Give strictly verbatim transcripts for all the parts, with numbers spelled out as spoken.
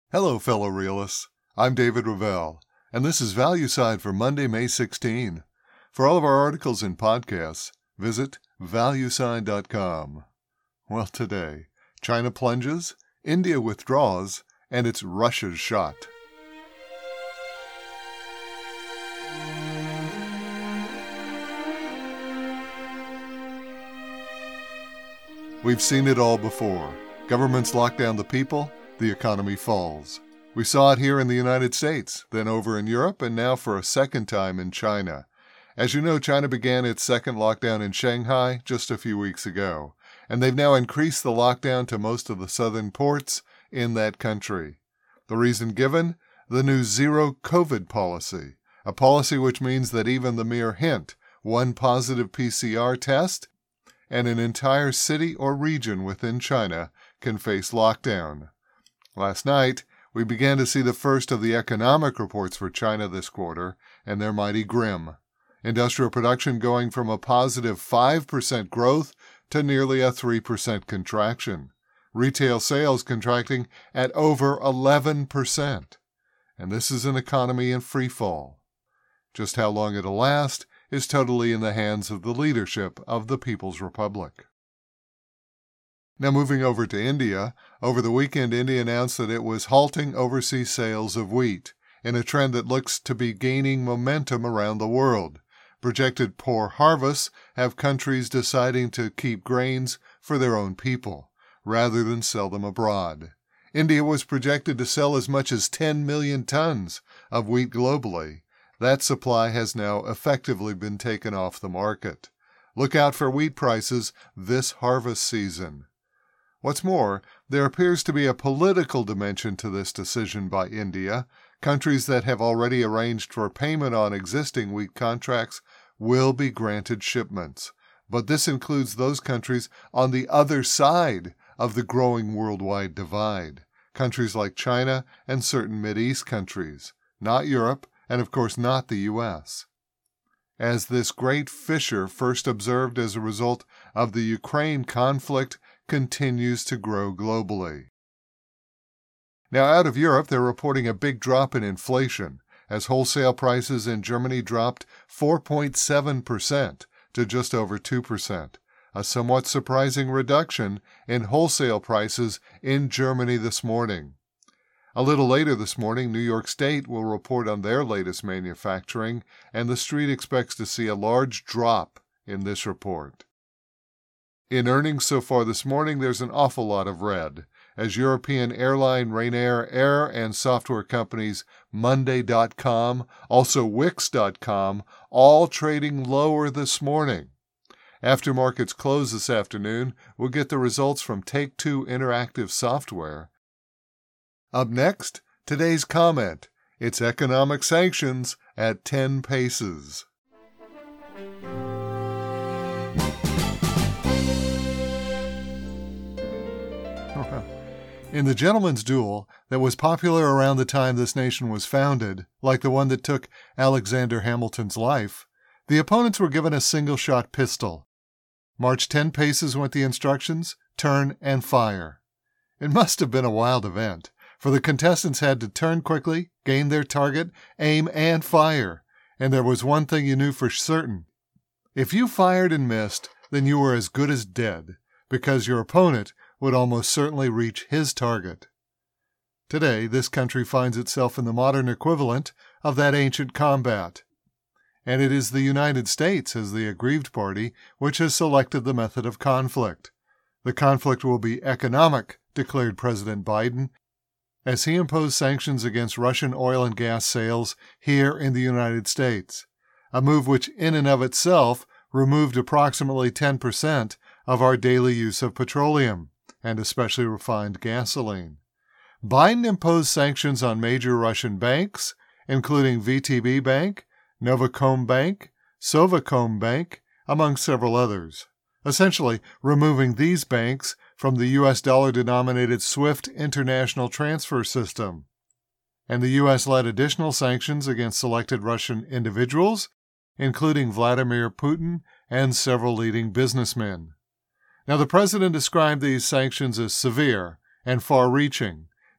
Hello, fellow realists. I'm David Ravel, and this is Value Side for Monday, May sixteenth. For all of our articles and podcasts, visit value side dot com. Well, today, China plunges, India withdraws, and it's Russia's shot. We've seen it all before. Governments lock down the people, the economy falls. We saw it here in the United States, then over in Europe, and now for a second time in China. As you know, China began its second lockdown in Shanghai just a few weeks ago, and they've now increased the lockdown to most of the southern ports in that country. The reason given? The new zero COVID policy, a policy which means that even the mere hint, one positive P C R test, and an entire city or region within China can face lockdown. Last night, we began to see the first of the economic reports for China this quarter, and they're mighty grim. Industrial production going from a positive five percent growth to nearly a three percent contraction. Retail sales contracting at over eleven percent. And this is an economy in free fall. Just how long it'll last is totally in the hands of the leadership of the People's Republic. Now moving over to India, over the weekend India announced that it was halting overseas sales of wheat, in a trend that looks to be gaining momentum around the world. Projected poor harvests have countries deciding to keep grains for their own people, rather than sell them abroad. India was projected to sell as much as ten million tons of wheat globally. That supply has now effectively been taken off the market. Look out for wheat prices this harvest season. What's more, there appears to be a political dimension to this decision by India. Countries that have already arranged for payment on existing wheat contracts will be granted shipments. But this includes those countries on the other side of the growing worldwide divide. Countries like China and certain Mideast countries, not Europe, and of course not the U S. As this great fissure first observed as a result of the Ukraine conflict continues to grow globally. Now out of Europe, they're reporting a big drop in inflation, as wholesale prices in Germany dropped four point seven percent to just over two percent, a somewhat surprising reduction in wholesale prices in Germany this morning. A little later this morning, New York State will report on their latest manufacturing, and the street expects to see a large drop in this report. In earnings so far this morning, there's an awful lot of red, as European airline Ryanair Air and software companies Monday dot com, also Wix dot com, all trading lower this morning. After markets close this afternoon, we'll get the results from Take-Two Interactive Software. Up next, today's comment. It's economic sanctions at ten paces. In the gentleman's duel that was popular around the time this nation was founded, like the one that took Alexander Hamilton's life, the opponents were given a single-shot pistol. March ten paces went the instructions, turn and fire. It must have been a wild event, for the contestants had to turn quickly, gain their target, aim, and fire. And there was one thing you knew for certain. If you fired and missed, then you were as good as dead, because your opponent would almost certainly reach his target. Today, this country finds itself in the modern equivalent of that ancient combat. And it is the United States, as the aggrieved party, which has selected the method of conflict. The conflict will be economic, declared President Biden, as he imposed sanctions against Russian oil and gas sales here in the United States, a move which in and of itself removed approximately ten percent of our daily use of petroleum, and especially refined gasoline. Biden imposed sanctions on major Russian banks, including V T B Bank, Novacom Bank, Sovacom Bank, among several others, essentially removing these banks from the U S dollar-denominated SWIFT international transfer system. And the U S led additional sanctions against selected Russian individuals, including Vladimir Putin and several leading businessmen. Now, the president described these sanctions as severe and far-reaching,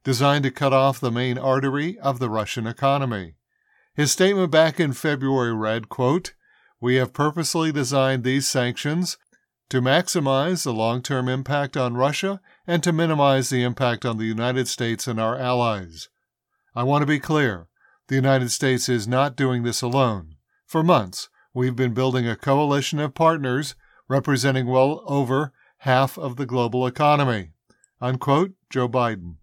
designed to cut off the main artery of the Russian economy. His statement back in February read, quote, "We have purposely designed these sanctions to maximize the long-term impact on Russia and to minimize the impact on the United States and our allies. I want to be clear, the United States is not doing this alone. For months, we've been building a coalition of partners representing well over half of the global economy." Unquote, Joe Biden.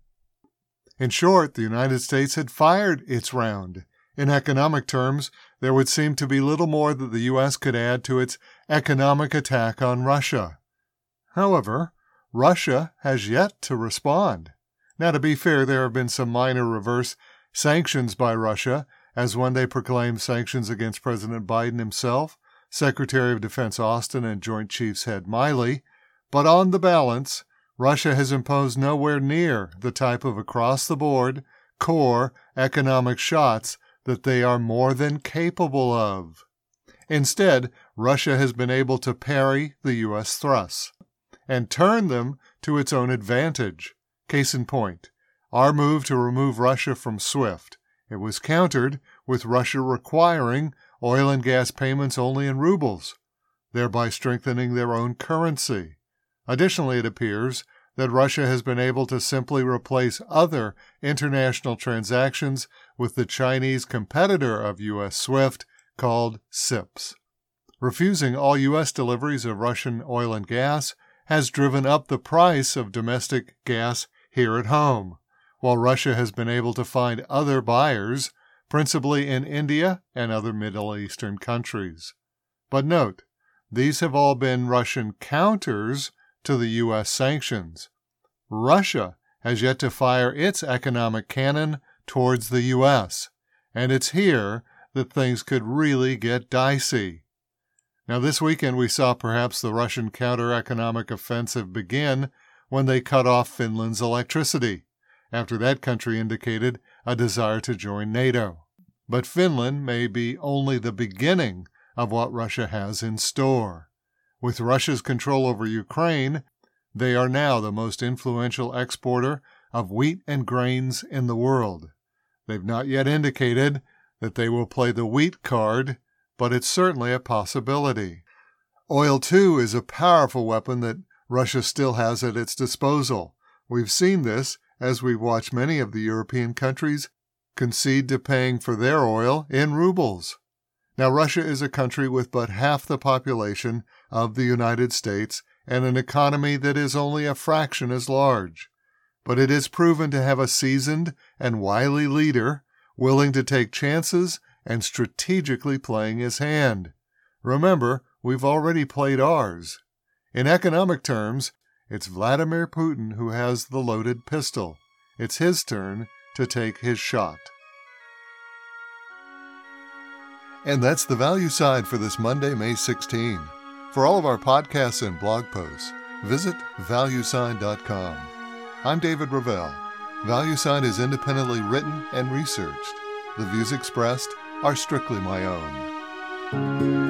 In short, the United States had fired its round. In economic terms, there would seem to be little more that the U S could add to its economic attack on Russia. However, Russia has yet to respond. Now, to be fair, there have been some minor reverse sanctions by Russia, as when they proclaimed sanctions against President Biden himself, Secretary of Defense Austin, and Joint Chiefs Head Miley. But on the balance, Russia has imposed nowhere near the type of across-the-board, core economic shots that they are more than capable of. Instead, Russia has been able to parry the U S thrusts and turn them to its own advantage. Case in point, our move to remove Russia from SWIFT. It was countered with Russia requiring oil and gas payments only in rubles, thereby strengthening their own currency. Additionally, it appears that Russia has been able to simply replace other international transactions with the Chinese competitor of U S SWIFT called S I P S. Refusing all U S deliveries of Russian oil and gas has driven up the price of domestic gas here at home, while Russia has been able to find other buyers, principally in India and other Middle Eastern countries. But note, these have all been Russian counters to the U S sanctions. Russia has yet to fire its economic cannon towards the U S, and it's here that things could really get dicey. Now, this weekend we saw perhaps the Russian counter-economic offensive begin when they cut off Finland's electricity, after that country indicated a desire to join NATO. But Finland may be only the beginning of what Russia has in store. With Russia's control over Ukraine, they are now the most influential exporter of wheat and grains in the world. They've not yet indicated that they will play the wheat card, but it's certainly a possibility. Oil, too, is a powerful weapon that Russia still has at its disposal. We've seen this as we've watched many of the European countries concede to paying for their oil in rubles. Now, Russia is a country with but half the population of the United States and an economy that is only a fraction as large. But it is proven to have a seasoned and wily leader willing to take chances and strategically playing his hand. Remember, we've already played ours. In economic terms, it's Vladimir Putin who has the loaded pistol. It's his turn to take his shot. And that's the value side for this Monday, May sixteenth. For all of our podcasts and blog posts, visit value sign dot com. I'm David Ravel. ValueSign is independently written and researched. The views expressed are strictly my own.